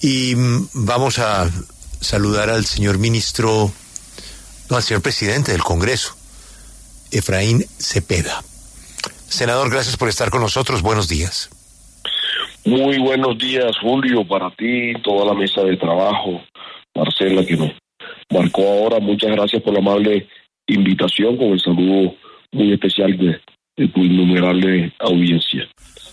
Y vamos a saludar al señor al señor presidente del Congreso, Efraín Cepeda. Senador, gracias por estar con nosotros. Buenos días. Muy buenos días, Julio, para ti, toda la mesa de trabajo, Marcela, que nos marcó ahora. Muchas gracias por la amable invitación, con el saludo muy especial de tu innumerable audiencia.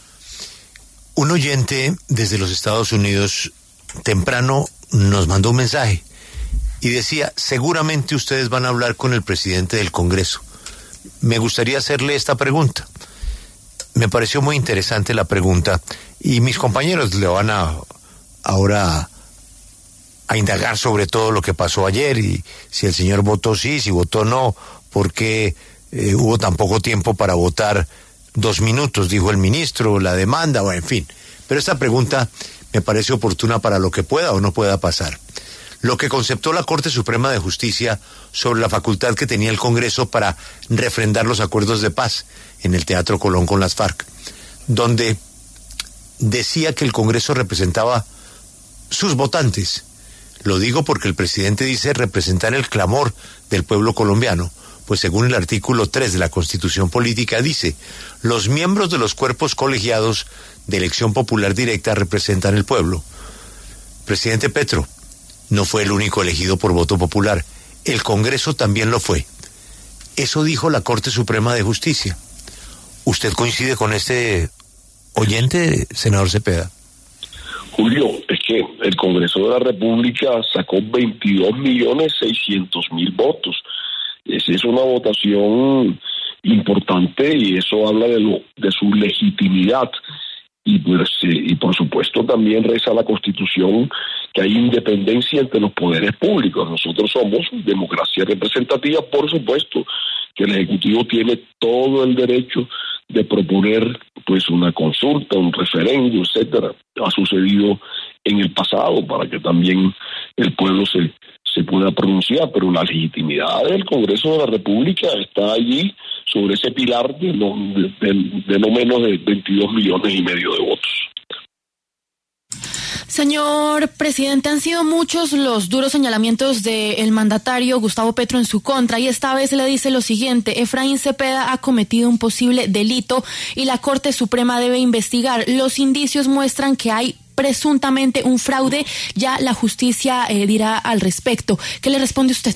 Un oyente desde los Estados Unidos temprano nos mandó un mensaje y decía: seguramente ustedes van a hablar con el presidente del Congreso. Me gustaría hacerle esta pregunta. Me pareció muy interesante la pregunta y mis compañeros le van ahora a indagar sobre todo lo que pasó ayer y si el señor votó sí, si votó no, porque hubo tan poco tiempo para votar. 2 minutos, dijo el ministro, la demanda, bueno, en fin. Pero esta pregunta me parece oportuna para lo que pueda o no pueda pasar. Lo que conceptó la Corte Suprema de Justicia sobre la facultad que tenía el Congreso para refrendar los acuerdos de paz en el Teatro Colón con las FARC, donde decía que el Congreso representaba sus votantes. Lo digo porque el presidente dice representar el clamor del pueblo colombiano, pues según el artículo 3 de la Constitución Política dice: los miembros de los cuerpos colegiados de elección popular directa representan el pueblo. Presidente Petro no fue el único elegido por voto popular, el Congreso también lo fue. Eso dijo la Corte Suprema de Justicia. ¿Usted coincide con este oyente, senador Cepeda? Julio, es que el Congreso de la República sacó 22.600.000 votos. Esa es una votación importante y eso habla de su legitimidad. Y por supuesto también reza la Constitución que hay independencia entre los poderes públicos. Nosotros somos democracia representativa, por supuesto que el Ejecutivo tiene todo el derecho de proponer pues una consulta, un referendo, etcétera. Ha sucedido en el pasado para que también el pueblo se pueda pronunciar, pero la legitimidad del Congreso de la República está allí sobre ese pilar de no menos de 22,5 millones de votos. Señor presidente, han sido muchos los duros señalamientos del mandatario Gustavo Petro en su contra y esta vez le dice lo siguiente: Efraín Cepeda ha cometido un posible delito y la Corte Suprema debe investigar. Los indicios muestran que hay presuntamente un fraude, ya la justicia dirá al respecto. ¿Qué le responde usted?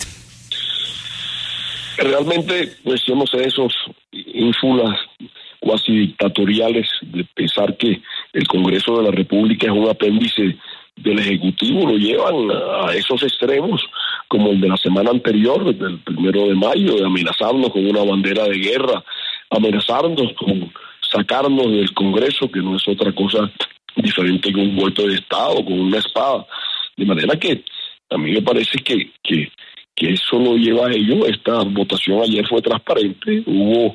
Realmente, pues yo no sé, esos ínfulas cuasi dictatoriales de pensar que el Congreso de la República es un apéndice del Ejecutivo, lo llevan a esos extremos, como el de la semana anterior, del 1 de mayo, de amenazarnos con una bandera de guerra, amenazarnos con sacarnos del Congreso, que no es otra cosa diferente que un golpe de Estado, con una espada. De manera que a mí me parece que eso lo lleva a ello. Esta votación ayer fue transparente, hubo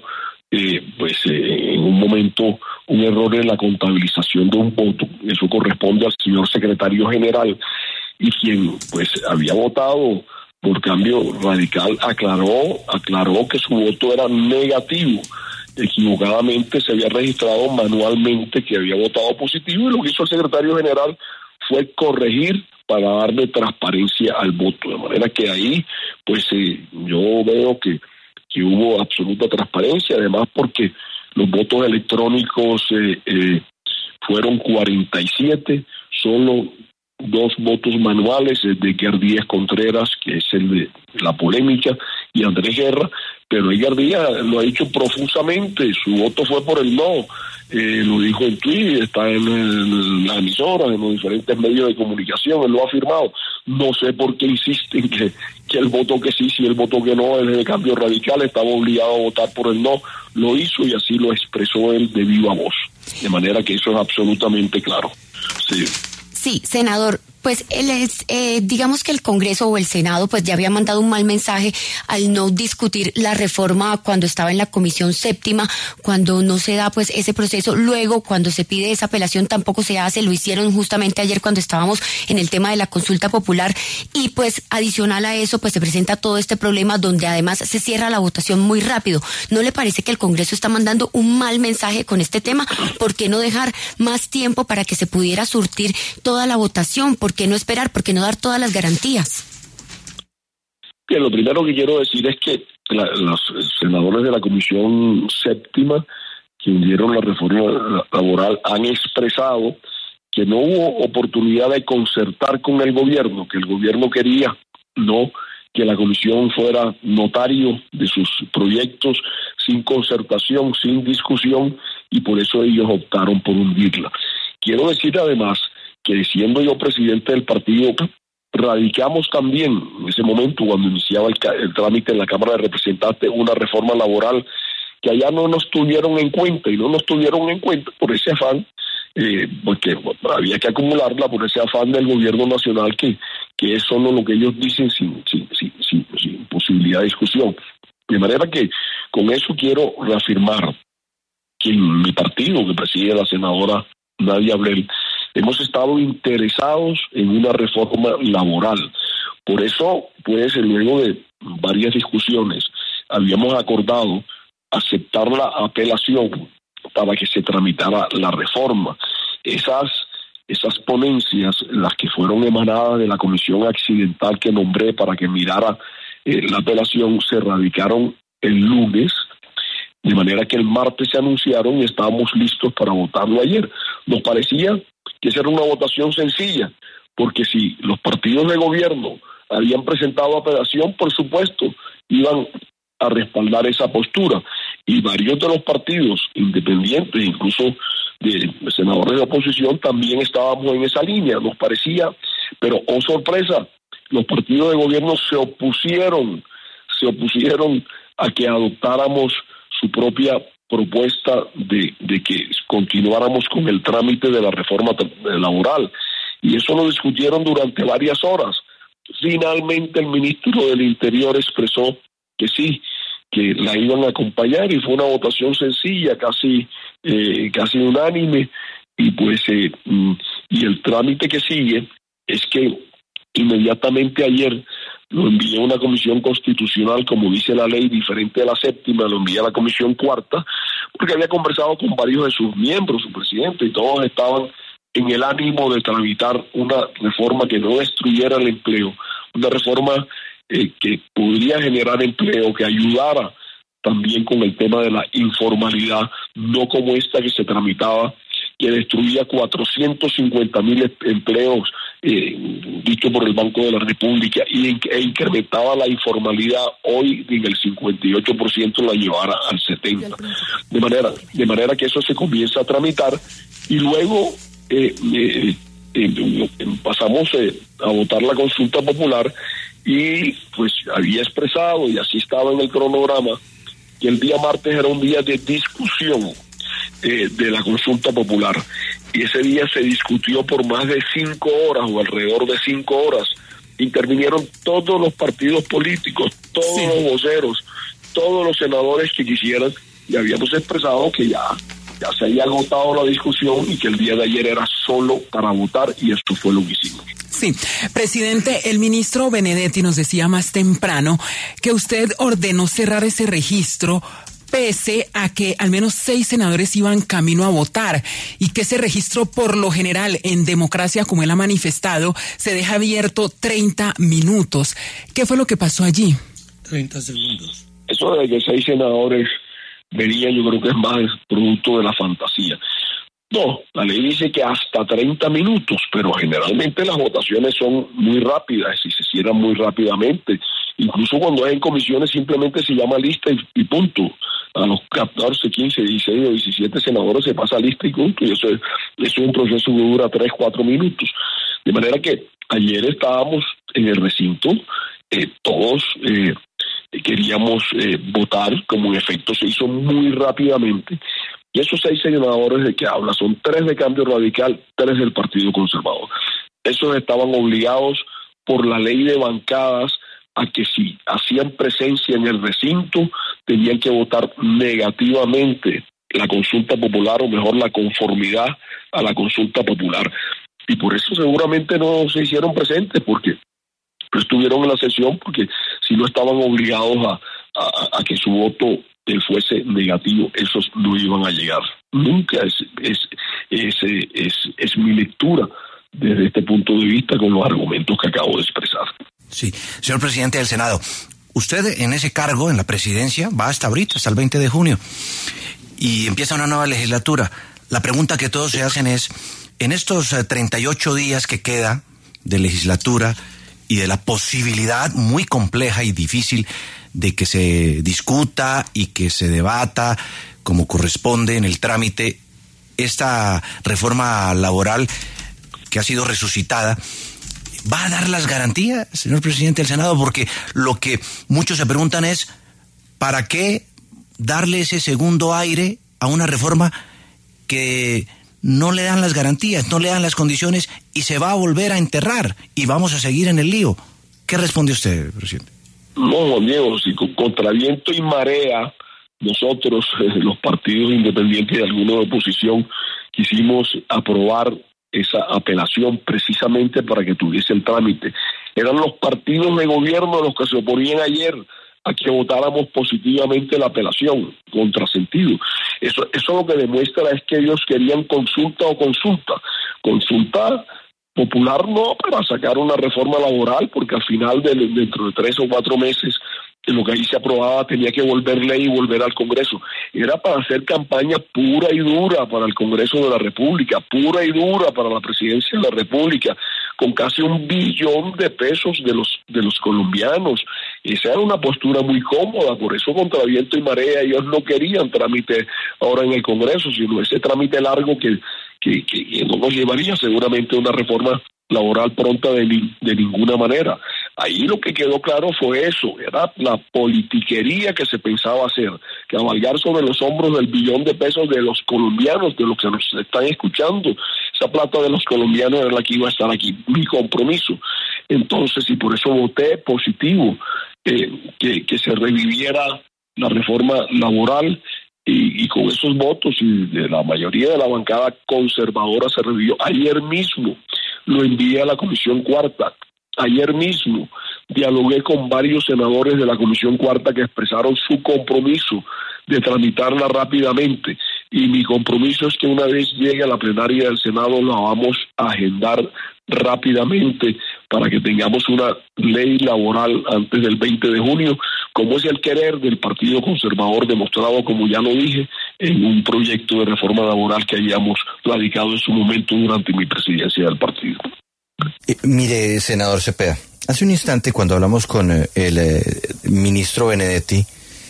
en un momento un error en la contabilización de un voto, eso corresponde al señor secretario general, y quien pues había votado por Cambio Radical aclaró que su voto era negativo. Equivocadamente se había registrado manualmente que había votado positivo, y lo que hizo el secretario general fue corregir para darle transparencia al voto, de manera que ahí pues yo veo que hubo absoluta transparencia, además porque los votos electrónicos fueron 47, solo 2 votos manuales, el de Edgar Díaz Contreras, que es el de la polémica, y Andrés Guerra, pero Edgar Díaz lo ha dicho profusamente, su voto fue por el no, lo dijo en Twitter, está en las emisoras, en los diferentes medios de comunicación, él lo ha afirmado. No sé por qué insisten que el voto que sí, si el voto que no, es de Cambio Radical, estaba obligado a votar por el no, lo hizo y así lo expresó él de viva voz, de manera que eso es absolutamente claro. Sí, senador, pues digamos que el Congreso o el Senado pues ya había mandado un mal mensaje al no discutir la reforma cuando estaba en la Comisión Séptima, cuando no se da pues ese proceso, luego cuando se pide esa apelación tampoco se hace, lo hicieron justamente ayer cuando estábamos en el tema de la consulta popular, y pues adicional a eso pues se presenta todo este problema donde además se cierra la votación muy rápido. ¿No le parece que el Congreso está mandando un mal mensaje con este tema? ¿Por qué no dejar más tiempo para que se pudiera surtir toda la votación? ¿por qué no esperar? ¿Por qué no dar todas las garantías? Bien, lo primero que quiero decir es que los senadores de la Comisión Séptima que hundieron la reforma laboral han expresado que no hubo oportunidad de concertar con el gobierno, que el gobierno quería que la comisión fuera notario de sus proyectos sin concertación, sin discusión, y por eso ellos optaron por hundirla. Quiero decir además que siendo yo presidente del partido, radicamos también en ese momento cuando iniciaba el trámite en la Cámara de Representantes una reforma laboral que allá no nos tuvieron en cuenta, y no nos tuvieron en cuenta por ese afán, porque había que acumularla por ese afán del gobierno nacional que es solo lo que ellos dicen sin posibilidad de discusión. De manera que con eso quiero reafirmar que en mi partido, que preside la senadora Nadia Abreu, hemos estado interesados en una reforma laboral. Por eso, pues, luego de varias discusiones, habíamos acordado aceptar la apelación para que se tramitara la reforma. Esas ponencias, las que fueron emanadas de la comisión accidental que nombré para que mirara la apelación, se radicaron el lunes, de manera que el martes se anunciaron y estábamos listos para votarlo ayer. Nos parecía que esa era una votación sencilla, porque si los partidos de gobierno habían presentado apelación, por supuesto, iban a respaldar esa postura, y varios de los partidos independientes, incluso de senadores de oposición, también estábamos en esa línea. Nos parecía, pero oh sorpresa, los partidos de gobierno se opusieron a que adoptáramos su propia propuesta de que continuáramos con el trámite de la reforma laboral, y eso lo discutieron durante varias horas. Finalmente el ministro del Interior expresó que sí, que la iban a acompañar, y fue una votación sencilla, casi unánime, y pues y el trámite que sigue es que inmediatamente ayer lo envié a una comisión constitucional, como dice la ley, diferente a la séptima, lo envié a la comisión cuarta, porque había conversado con varios de sus miembros, su presidente, y todos estaban en el ánimo de tramitar una reforma que no destruyera el empleo, una reforma que podría generar empleo, que ayudara también con el tema de la informalidad, no como esta que se tramitaba, que destruía 450,000 empleos, dicho por el Banco de la República, e incrementaba la informalidad, hoy en el 58% la llevara al 70%. De manera que eso se comienza a tramitar, y luego pasamos a votar la consulta popular, y pues había expresado, y así estaba en el cronograma, que el día martes era un día de discusión de la consulta popular, y ese día se discutió por más de 5 horas o alrededor de 5 horas. Intervinieron todos los partidos políticos, todos los voceros, todos los senadores que quisieran, y habíamos expresado que ya se había agotado la discusión y que el día de ayer era solo para votar, y esto fue lo que hicimos. Sí, presidente, el ministro Benedetti nos decía más temprano que usted ordenó cerrar ese registro pese a que al menos 6 senadores iban camino a votar, y que ese registro, por lo general, en democracia, como él ha manifestado, se deja abierto 30 minutos. ¿Qué fue lo que pasó allí? 30 segundos. Eso de que 6 senadores venían, yo creo que es más producto de la fantasía. No, la ley dice que hasta 30 minutos, pero generalmente las votaciones son muy rápidas y se cierran muy rápidamente. Incluso cuando es en comisiones simplemente se llama lista y punto. A los 14, 15, 16 o 17 senadores se pasa lista y punto, y eso es un proceso que dura 3, 4 minutos. De manera que ayer estábamos en el recinto, todos queríamos votar, como en efecto se hizo muy rápidamente. Y esos 6 senadores de que habla son 3 de Cambio Radical, 3 del Partido Conservador. Esos estaban obligados por la ley de bancadas a que si hacían presencia en el recinto tenían que votar negativamente la consulta popular, o mejor la conformidad a la consulta popular. Y por eso seguramente no se hicieron presentes, porque no estuvieron en la sesión, porque si no estaban obligados a que su voto fuese negativo, esos no iban a llegar. Nunca es mi lectura desde este punto de vista con los argumentos que acabo de expresar. Sí, señor presidente del Senado, usted en ese cargo, en la presidencia, va hasta ahorita, hasta el 20 de junio, y empieza una nueva legislatura. La pregunta que todos se hacen es, en estos 38 días que queda de legislatura y de la posibilidad muy compleja y difícil de que se discuta y que se debata como corresponde en el trámite esta reforma laboral que ha sido resucitada, ¿va a dar las garantías, señor presidente del Senado? Porque lo que muchos se preguntan es, ¿para qué darle ese segundo aire a una reforma que no le dan las garantías, no le dan las condiciones y se va a volver a enterrar y vamos a seguir en el lío? ¿Qué responde usted, presidente? No, Juan Diego, si contra viento y marea, nosotros, los partidos independientes y algunos de oposición, quisimos aprobar esa apelación precisamente para que tuviese el trámite. Eran los partidos de gobierno los que se oponían ayer a que votáramos positivamente la apelación, contrasentido. Eso lo que demuestra es que ellos querían consulta o consulta. Consulta popular no, para sacar una reforma laboral, porque al final, dentro de 3 o 4 meses, lo que ahí se aprobaba tenía que volver ley y volver al Congreso. Era para hacer campaña pura y dura para el Congreso de la República, pura y dura para la Presidencia de la República, con casi $1 billón de los colombianos. Esa era una postura muy cómoda, por eso contra viento y marea ellos no querían trámite ahora en el Congreso, sino ese trámite largo que no nos llevaría seguramente a una reforma laboral pronta de ninguna manera. Ahí lo que quedó claro fue eso, era la politiquería que se pensaba hacer, cabalgar sobre los hombros del $1 billón de los colombianos, de los que nos están escuchando. Esa plata de los colombianos era la que iba a estar aquí, mi compromiso. Entonces, y por eso voté positivo, que se reviviera la reforma laboral, y con esos votos y de la mayoría de la bancada conservadora se revivió. Ayer mismo lo envié a la Comisión Cuarta. Ayer mismo dialogué con varios senadores de la Comisión Cuarta que expresaron su compromiso de tramitarla rápidamente, y mi compromiso es que una vez llegue a la plenaria del Senado la vamos a agendar rápidamente para que tengamos una ley laboral antes del 20 de junio, como es el querer del Partido Conservador, demostrado, como ya lo dije, en un proyecto de reforma laboral que habíamos radicado en su momento durante mi presidencia del partido. Mire, senador Cepeda, hace un instante cuando hablamos con el ministro Benedetti,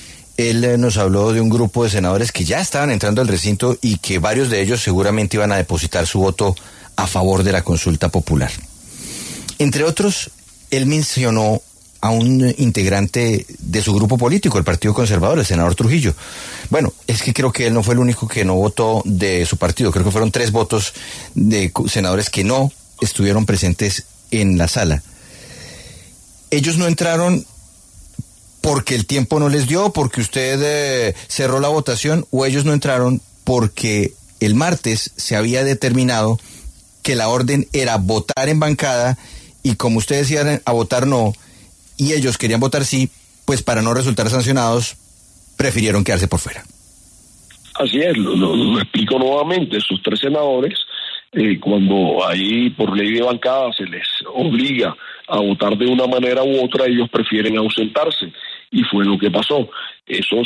él nos habló de un grupo de senadores que ya estaban entrando al recinto y que varios de ellos seguramente iban a depositar su voto a favor de la consulta popular. Entre otros, él mencionó a un integrante de su grupo político, el Partido Conservador, el senador Trujillo. Bueno, es que creo que él no fue el único que no votó de su partido. Creo que fueron 3 votos de senadores que no estuvieron presentes en la sala. Ellos no entraron porque el tiempo no les dio, porque usted cerró la votación, o ellos no entraron porque el martes se había determinado que la orden era votar en bancada, y como ustedes iban a votar no, y ellos querían votar sí, pues para no resultar sancionados, prefirieron quedarse por fuera. Así es, lo explico nuevamente. Esos 3 senadores, cuando ahí por ley de bancada se les obliga a votar de una manera u otra, ellos prefieren ausentarse, y fue lo que pasó. Esos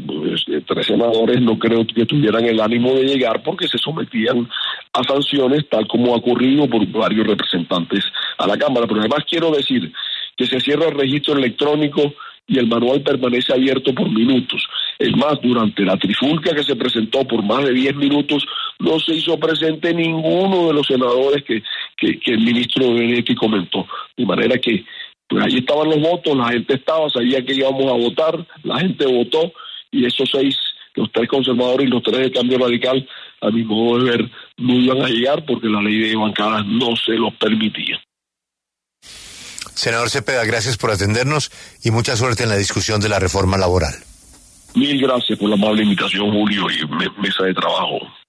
3 senadores no creo que tuvieran el ánimo de llegar porque se sometían a sanciones, tal como ha ocurrido por varios representantes a la Cámara. Pero además quiero decir que se cierra el registro electrónico y el manual permanece abierto por minutos. Es más, durante la trifulca que se presentó por más de 10 minutos, no se hizo presente ninguno de los senadores que el ministro Benedetti comentó. De manera que pues ahí estaban los votos, la gente estaba, sabía que íbamos a votar, la gente votó, y esos 6, los 3 conservadores y los 3 de Cambio Radical, a mi modo de ver, no iban a llegar porque la ley de bancadas no se los permitía. Senador Cepeda, gracias por atendernos y mucha suerte en la discusión de la reforma laboral. Mil gracias por la amable invitación, Julio, y mesa de trabajo.